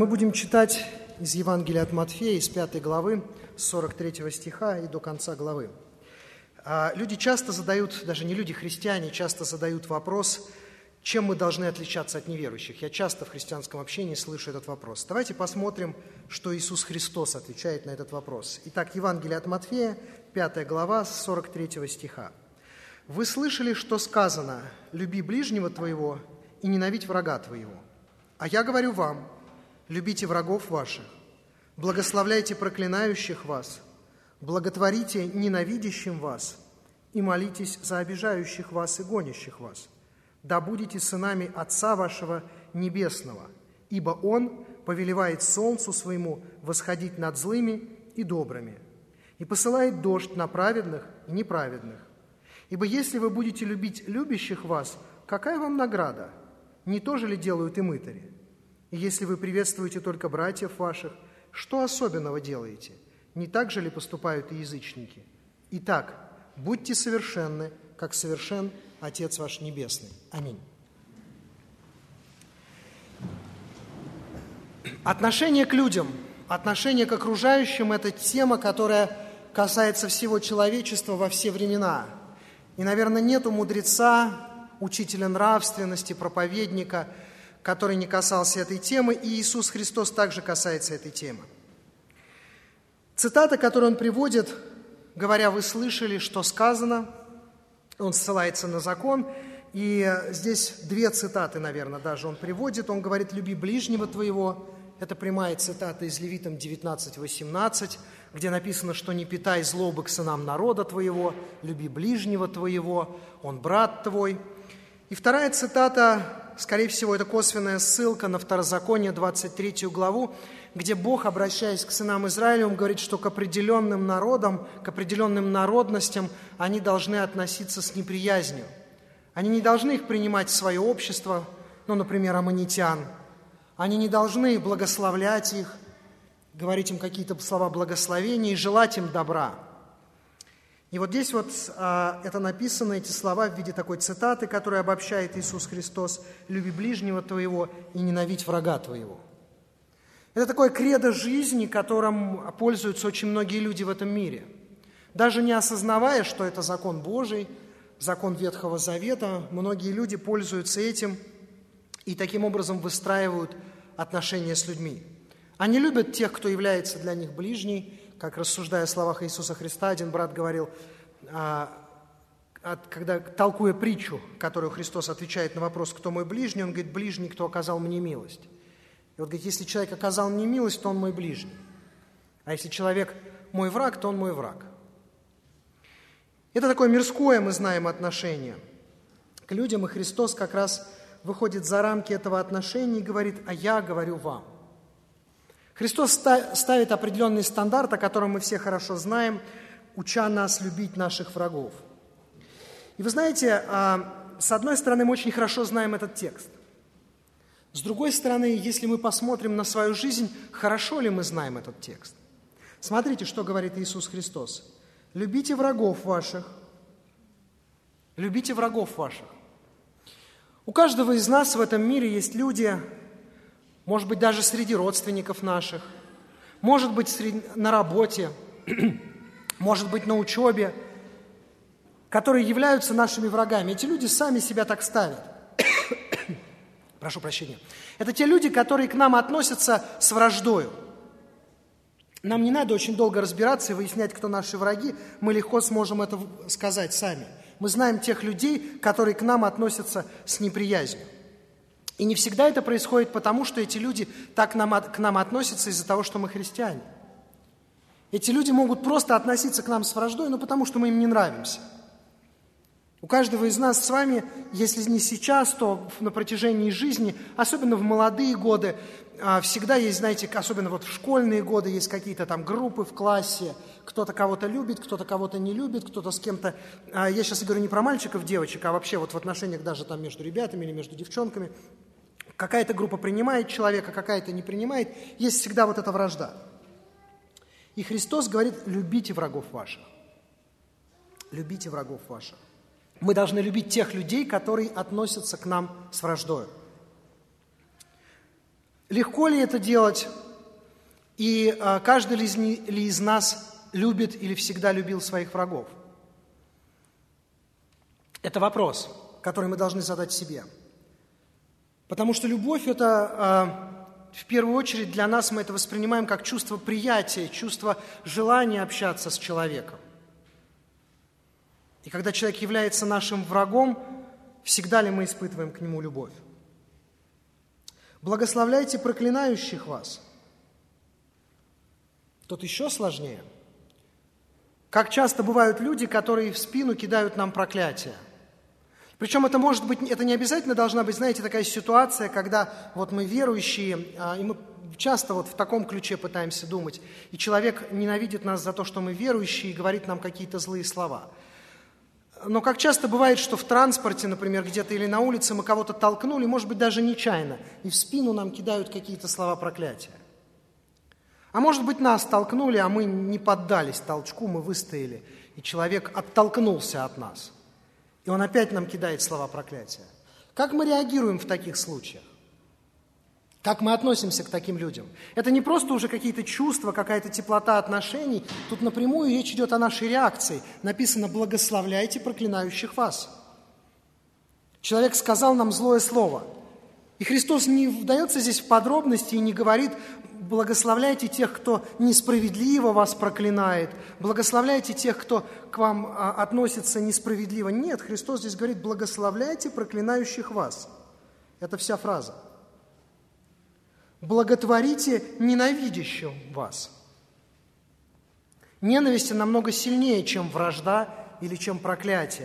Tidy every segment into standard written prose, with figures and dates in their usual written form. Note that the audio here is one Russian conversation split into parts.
Мы будем читать из Евангелия от Матфея, из 5 главы, с 43 стиха и до конца главы. Люди часто задают, даже не люди, христиане, часто задают вопрос, чем мы должны отличаться от неверующих. Я часто в христианском общении слышу этот вопрос. Давайте посмотрим, что Иисус Христос отвечает на этот вопрос. Итак, Евангелие от Матфея, 5 глава, с 43 стиха. «Вы слышали, что сказано: люби ближнего твоего и ненавидь врага твоего. А я говорю вам: любите врагов ваших, благословляйте проклинающих вас, благотворите ненавидящим вас и молитесь за обижающих вас и гонящих вас. Да будете сынами Отца вашего Небесного, ибо Он повелевает солнцу своему восходить над злыми и добрыми, и посылает дождь на праведных и неправедных. Ибо если вы будете любить любящих вас, какая вам награда? Не то же ли делают и мытари? И если вы приветствуете только братьев ваших, что особенного делаете? Не так же ли поступают и язычники? Итак, будьте совершенны, как совершен Отец ваш Небесный». Аминь. Отношение к людям, отношение к окружающим – это тема, которая касается всего человечества во все времена. И, наверное, нету мудреца, учителя нравственности, проповедника, который не касался этой темы, и Иисус Христос также касается этой темы. Цитата, которую он приводит, говоря: «Вы слышали, что сказано», он ссылается на закон, и здесь две цитаты, наверное, даже он приводит. Он говорит: «Люби ближнего твоего». Это прямая цитата из Левитам 19:18, где написано, что «не питай злобы к сынам народа твоего, люби ближнего твоего, он брат твой». И вторая цитата, скорее всего, это косвенная ссылка на Второзаконие, 23 главу, где Бог, обращаясь к сынам Израилевым, говорит, что к определенным народам, к определенным народностям они должны относиться с неприязнью. Они не должны их принимать в свое общество, например, аммонитян. Они не должны благословлять их, говорить им какие-то слова благословения и желать им добра. И вот здесь это написано, эти слова в виде такой цитаты, которую обобщает Иисус Христос: «Люби ближнего твоего и ненавидь врага твоего». Это такое кредо жизни, которым пользуются очень многие люди в этом мире. Даже не осознавая, что это закон Божий, закон Ветхого Завета, многие люди пользуются этим и таким образом выстраивают отношения с людьми. Они любят тех, кто является для них ближней. Как, рассуждая о словах Иисуса Христа, один брат говорил, когда, толкуя притчу, которую Христос отвечает на вопрос: «Кто мой ближний?», он говорит: «Ближний, кто оказал мне милость». И вот говорит: если человек оказал мне милость, то он мой ближний. А если человек мой враг, то он мой враг. Это такое мирское, мы знаем, отношение к людям, и Христос как раз выходит за рамки этого отношения и говорит: «А я говорю вам». Христос ставит определенный стандарт, о котором мы все хорошо знаем, уча нас любить наших врагов. И вы знаете, с одной стороны, мы очень хорошо знаем этот текст. С другой стороны, если мы посмотрим на свою жизнь, хорошо ли мы знаем этот текст? Смотрите, что говорит Иисус Христос. «Любите врагов ваших». Любите врагов ваших. У каждого из нас в этом мире есть люди, может быть, даже среди родственников наших, может быть, на работе, может быть, на учебе, которые являются нашими врагами. Эти люди сами себя так ставят. Прошу прощения. Это те люди, которые к нам относятся с враждою. Нам не надо очень долго разбираться и выяснять, кто наши враги. Мы легко сможем это сказать сами. Мы знаем тех людей, которые к нам относятся с неприязнью. И не всегда это происходит потому, что эти люди так к нам относятся из-за того, что мы христиане. Эти люди могут просто относиться к нам с враждой, потому что мы им не нравимся. У каждого из нас с вами, если не сейчас, то на протяжении жизни, особенно в молодые годы, всегда есть, знаете, особенно в школьные годы, есть какие-то там группы в классе, кто-то кого-то любит, кто-то кого-то не любит, кто-то с кем-то... Я сейчас говорю не про мальчиков, девочек, а вообще в отношениях даже там между ребятами или между девчонками. Какая-то группа принимает человека, какая-то не принимает. Есть всегда эта вражда. И Христос говорит: любите врагов ваших. Любите врагов ваших. Мы должны любить тех людей, которые относятся к нам с враждой. Легко ли это делать? И каждый ли из нас любит или всегда любил своих врагов? Это вопрос, который мы должны задать себе. Потому что любовь – это, в первую очередь, для нас мы это воспринимаем как чувство приятия, чувство желания общаться с человеком. И когда человек является нашим врагом, всегда ли мы испытываем к нему любовь? Благословляйте проклинающих вас. Тут еще сложнее. Как часто бывают люди, которые в спину кидают нам проклятия. Причем это может быть, это не обязательно должна быть, знаете, такая ситуация, когда вот мы верующие, и мы часто вот в таком ключе пытаемся думать, и человек ненавидит нас за то, что мы верующие, и говорит нам какие-то злые слова. Но как часто бывает, что в транспорте, например, где-то или на улице мы кого-то толкнули, может быть, даже нечаянно, и в спину нам кидают какие-то слова проклятия. А может быть, нас толкнули, а мы не поддались толчку, мы выстояли, и человек оттолкнулся от нас. И он опять нам кидает слова проклятия. Как мы реагируем в таких случаях? Как мы относимся к таким людям? Это не просто уже какие-то чувства, какая-то теплота отношений. Тут напрямую речь идет о нашей реакции. Написано «благословляйте проклинающих вас». Человек сказал нам злое слово. И Христос не вдается здесь в подробности и не говорит «благословляйте тех, кто несправедливо вас проклинает», «благословляйте тех, кто к вам относится несправедливо». Нет, Христос здесь говорит «благословляйте проклинающих вас». Это вся фраза. «Благотворите ненавидящим вас». Ненависть намного сильнее, чем вражда или чем проклятие.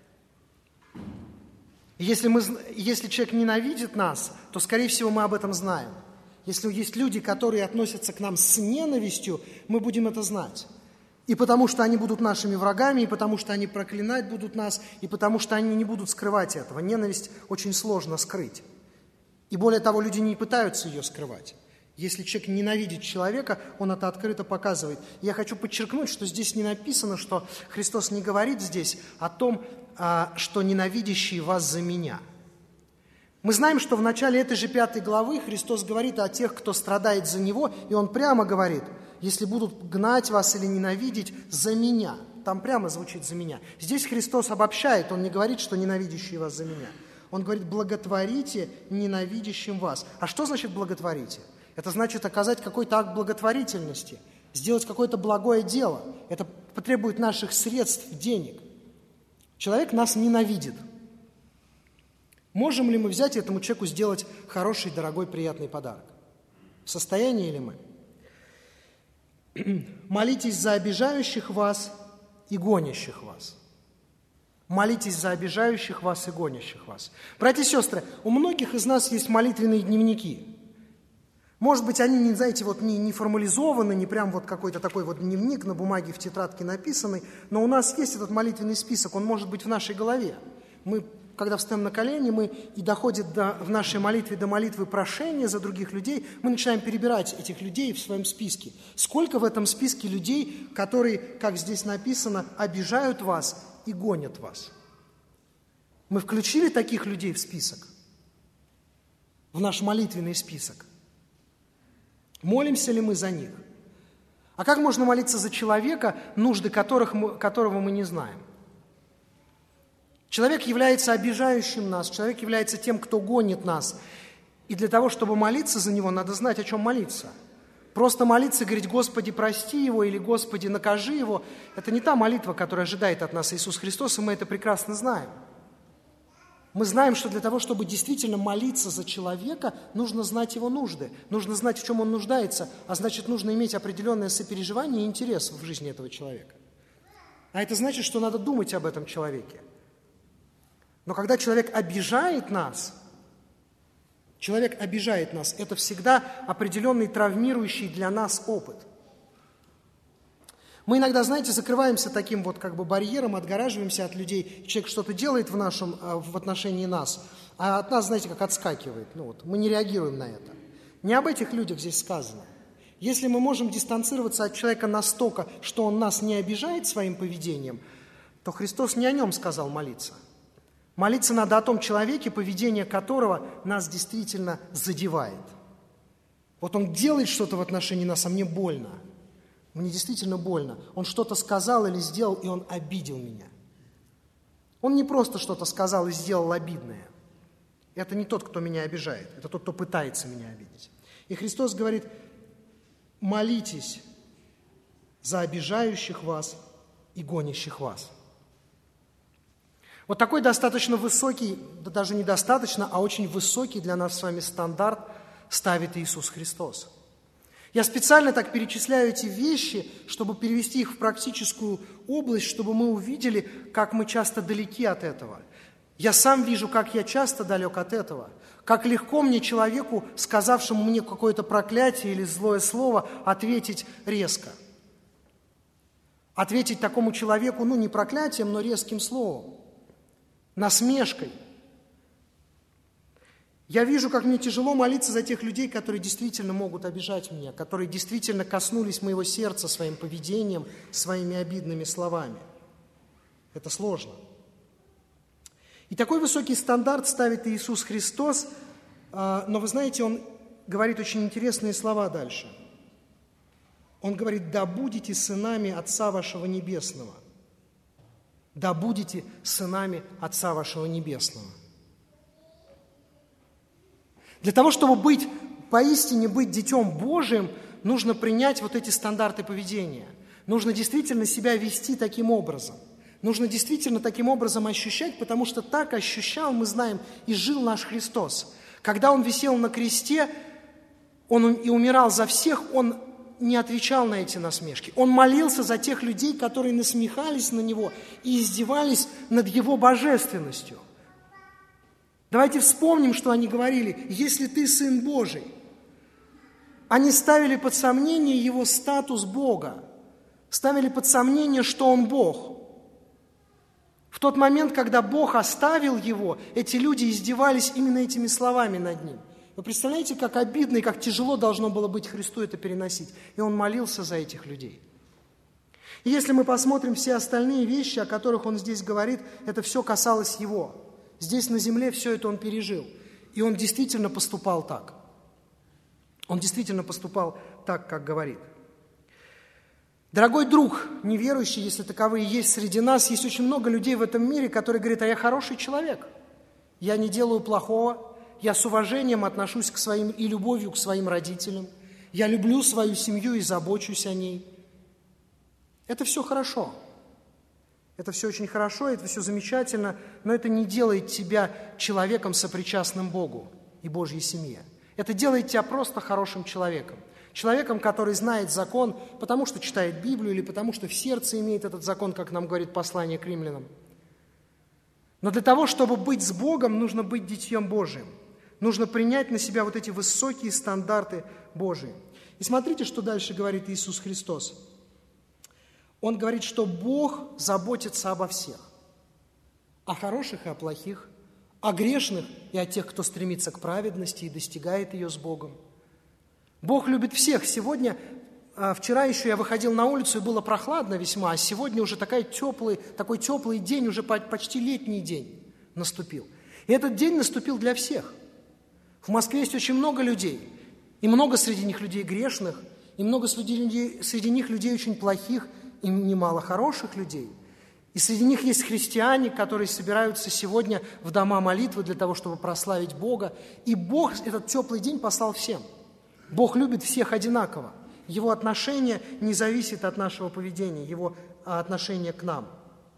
Если человек ненавидит нас, то, скорее всего, мы об этом знаем. Если есть люди, которые относятся к нам с ненавистью, мы будем это знать. И потому что они будут нашими врагами, и потому что они проклинать будут нас, и потому что они не будут скрывать этого. Ненависть очень сложно скрыть. И более того, люди не пытаются ее скрывать. Если человек ненавидит человека, он это открыто показывает. Я хочу подчеркнуть, что здесь не написано, что Христос не говорит здесь о том, что ненавидящие вас за меня. Мы знаем, что в начале этой же 5 главы Христос говорит о тех, кто страдает за Него, и Он прямо говорит, если будут гнать вас или ненавидеть за меня. Там прямо звучит «за меня». Здесь Христос обобщает, Он не говорит, что ненавидящие вас за меня. Он говорит «благотворите ненавидящим вас». А что значит «благотворите»? Это значит оказать какой-то акт благотворительности, сделать какое-то благое дело. Это потребует наших средств, денег. Человек нас ненавидит. Можем ли мы взять и этому человеку сделать хороший, дорогой, приятный подарок? В состоянии ли мы? Молитесь за обижающих вас и гонящих вас. Молитесь за обижающих вас и гонящих вас. Братья и сестры, у многих из нас есть молитвенные дневники. Может быть, они, не формализованы, не прям вот какой-то такой вот дневник на бумаге в тетрадке написанный, но у нас есть этот молитвенный список, он может быть в нашей голове. Мы, когда встаем на колени, и доходит в нашей молитве до молитвы прошения за других людей, мы начинаем перебирать этих людей в своем списке. Сколько в этом списке людей, которые, как здесь написано, обижают вас и гонят вас? Мы включили таких людей в список, в наш молитвенный список? Молимся ли мы за них? А как можно молиться за человека, нужды которого мы не знаем? Человек является обижающим нас, человек является тем, кто гонит нас. И для того, чтобы молиться за него, надо знать, о чем молиться. Просто молиться и говорить «Господи, прости его» или «Господи, накажи его» – это не та молитва, которая ожидает от нас Иисус Христос, и мы это прекрасно знаем. Мы знаем, что для того, чтобы действительно молиться за человека, нужно знать его нужды, нужно знать, в чем он нуждается, а значит, нужно иметь определенное сопереживание и интерес в жизни этого человека. А это значит, что надо думать об этом человеке. Но когда человек обижает нас, это всегда определенный травмирующий для нас опыт. Мы иногда, закрываемся таким вот как бы барьером, отгораживаемся от людей. Человек что-то делает в отношении нас, а от нас, как отскакивает. Мы не реагируем на это. Не об этих людях здесь сказано. Если мы можем дистанцироваться от человека настолько, что он нас не обижает своим поведением, то Христос не о нем сказал молиться. Молиться надо о том человеке, поведение которого нас действительно задевает. Вот он делает что-то в отношении нас, а мне больно. Мне действительно больно. Он что-то сказал или сделал, и он обидел меня. Он не просто что-то сказал и сделал обидное. Это не тот, кто меня обижает. Это тот, кто пытается меня обидеть. И Христос говорит: молитесь за обижающих вас и гонящих вас. Вот такой достаточно высокий, да даже недостаточно, а очень высокий для нас с вами стандарт ставит Иисус Христос. Я специально так перечисляю эти вещи, чтобы перевести их в практическую область, чтобы мы увидели, как мы часто далеки от этого. Я сам вижу, как я часто далек от этого. Как легко мне человеку, сказавшему мне какое-то проклятие или злое слово, ответить резко. Ответить такому человеку, не проклятием, но резким словом, насмешкой. Я вижу, как мне тяжело молиться за тех людей, которые действительно могут обижать меня, которые действительно коснулись моего сердца своим поведением, своими обидными словами. Это сложно. И такой высокий стандарт ставит Иисус Христос, но вы знаете, Он говорит очень интересные слова дальше. Он говорит: «Да будете сынами Отца вашего Небесного». «Да будете сынами Отца вашего Небесного». Для того, чтобы поистине быть Детем Божиим, нужно принять вот эти стандарты поведения. Нужно действительно себя вести таким образом. Нужно действительно таким образом ощущать, потому что так ощущал, мы знаем, и жил наш Христос. Когда Он висел на кресте, Он и умирал за всех, Он не отвечал на эти насмешки. Он молился за тех людей, которые насмехались на Него и издевались над Его божественностью. Давайте вспомним, что они говорили: «Если ты Сын Божий». Они ставили под сомнение Его статус Бога, ставили под сомнение, что Он Бог. В тот момент, когда Бог оставил Его, эти люди издевались именно этими словами над Ним. Вы представляете, как обидно и как тяжело должно было быть Христу это переносить? И Он молился за этих людей. И если мы посмотрим все остальные вещи, о которых Он здесь говорит, это все касалось Его. Здесь на земле все это Он пережил. И Он действительно поступал так. Он действительно поступал так, как говорит. Дорогой друг, неверующий, если таковые есть среди нас, есть очень много людей в этом мире, которые говорят: а я хороший человек, я не делаю плохого, я с уважением отношусь к своим и любовью к своим родителям, я люблю свою семью и забочусь о ней. Это все хорошо. Это все очень хорошо, это все замечательно, но это не делает тебя человеком, сопричастным Богу и Божьей семье. Это делает тебя просто хорошим человеком. Человеком, который знает закон, потому что читает Библию или потому что в сердце имеет этот закон, как нам говорит послание к римлянам. Но для того, чтобы быть с Богом, нужно быть Детем Божиим. Нужно принять на себя вот эти высокие стандарты Божии. И смотрите, что дальше говорит Иисус Христос. Он говорит, что Бог заботится обо всех. О хороших и о плохих, о грешных и о тех, кто стремится к праведности и достигает ее с Богом. Бог любит всех. Вчера еще я выходил на улицу, и было прохладно весьма, а сегодня уже такой теплый день, уже почти летний день наступил. И этот день наступил для всех. В Москве есть очень много людей, и много среди них людей грешных, и много среди них людей очень плохих, и немало хороших людей. И среди них есть христиане, которые собираются сегодня в дома молитвы для того, чтобы прославить Бога. И Бог этот теплый день послал всем. Бог любит всех одинаково. Его отношение не зависит от нашего поведения, Его отношение к нам.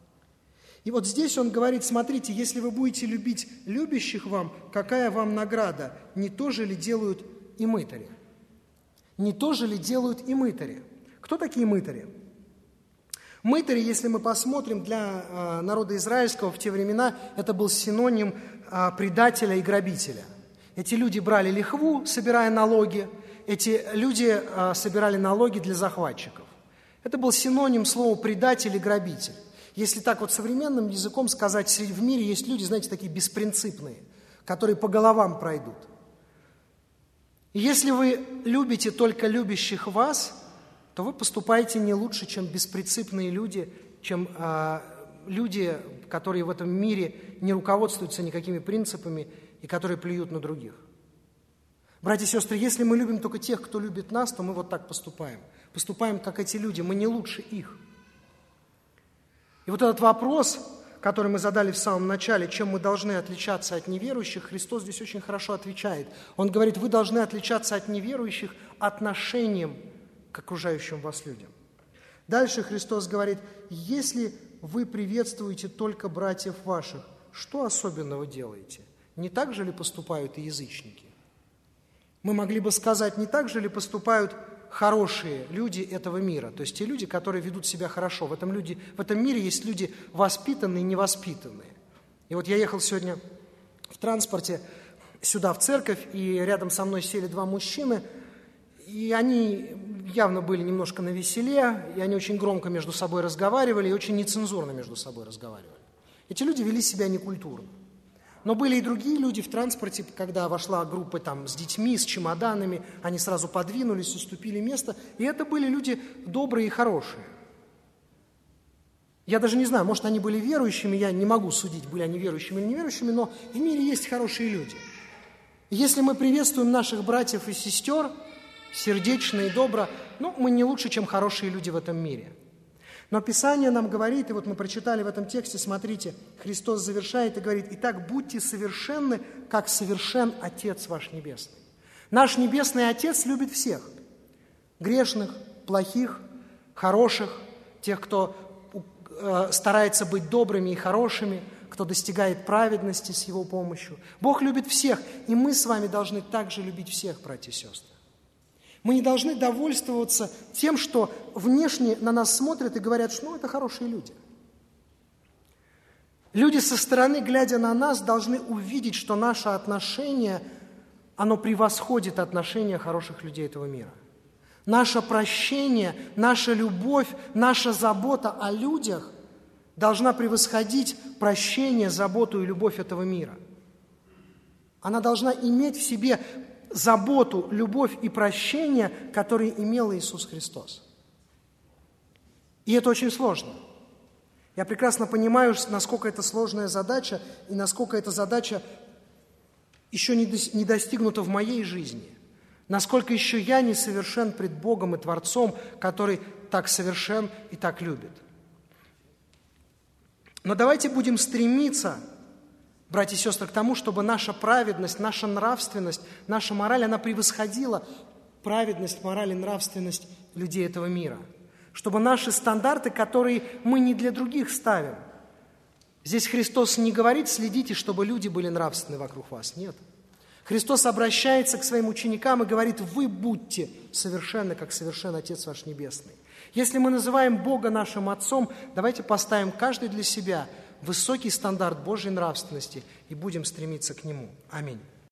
И вот здесь Он говорит: смотрите, если вы будете любить любящих вам, какая вам награда? Не то же ли делают и мытари? Не то же ли делают и мытари? Кто такие мытари? Мытари, если мы посмотрим, для народа израильского в те времена это был синоним предателя и грабителя. Эти люди брали лихву, собирая налоги, эти люди собирали налоги для захватчиков. Это был синоним слова предатель и грабитель. Если так вот современным языком сказать, в мире есть люди, знаете, такие беспринципные, которые по головам пройдут. И если вы любите только любящих вас, то вы поступаете не лучше, чем беспринципные люди, чем люди, которые в этом мире не руководствуются никакими принципами и которые плюют на других. Братья и сестры, если мы любим только тех, кто любит нас, то мы вот так поступаем. Поступаем, как эти люди, мы не лучше их. И вот этот вопрос, который мы задали в самом начале, чем мы должны отличаться от неверующих, Христос здесь очень хорошо отвечает. Он говорит, вы должны отличаться от неверующих отношением к окружающим вас людям. Дальше Христос говорит, если вы приветствуете только братьев ваших, что особенного делаете? Не так же ли поступают и язычники? Мы могли бы сказать, не так же ли поступают хорошие люди этого мира, то есть те люди, которые ведут себя хорошо. В этом мире есть люди воспитанные и невоспитанные. И вот я ехал сегодня в транспорте сюда, в церковь, и рядом со мной сели два мужчины, и они явно были немножко навеселе, и они очень громко между собой разговаривали, и очень нецензурно между собой разговаривали. Эти люди вели себя некультурно. Но были и другие люди в транспорте, когда вошла группа там, с детьми, с чемоданами, они сразу подвинулись, уступили место, и это были люди добрые и хорошие. Я даже не знаю, может, они были верующими, я не могу судить, были они верующими или неверующими, но в мире есть хорошие люди. И если мы приветствуем наших братьев и сестер сердечно и добро, мы не лучше, чем хорошие люди в этом мире. Но Писание нам говорит, и вот мы прочитали в этом тексте, смотрите, Христос завершает и говорит, «Итак, будьте совершенны, как совершен Отец ваш Небесный». Наш Небесный Отец любит всех, грешных, плохих, хороших, тех, кто старается быть добрыми и хорошими, кто достигает праведности с Его помощью. Бог любит всех, и мы с вами должны также любить всех, братья и сестры. Мы не должны довольствоваться тем, что внешне на нас смотрят и говорят, что это хорошие люди. Люди со стороны, глядя на нас, должны увидеть, что наше отношение, оно превосходит отношения хороших людей этого мира. Наше прощение, наша любовь, наша забота о людях должна превосходить прощение, заботу и любовь этого мира. Она должна иметь в себе заботу, любовь и прощение, которые имел Иисус Христос. И это очень сложно. Я прекрасно понимаю, насколько это сложная задача, и насколько эта задача еще не достигнута в моей жизни. Насколько еще я не совершен пред Богом и Творцом, который так совершен и так любит. Но давайте будем стремиться, братья и сестры, к тому, чтобы наша праведность, наша нравственность, наша мораль, она превосходила праведность, мораль и нравственность людей этого мира. Чтобы наши стандарты, которые мы не для других ставим. Здесь Христос не говорит, следите, чтобы люди были нравственны вокруг вас. Нет. Христос обращается к своим ученикам и говорит, вы будьте совершенны, как совершен Отец ваш Небесный. Если мы называем Бога нашим Отцом, давайте поставим каждый для себя высокий стандарт Божьей нравственности и будем стремиться к Нему. Аминь.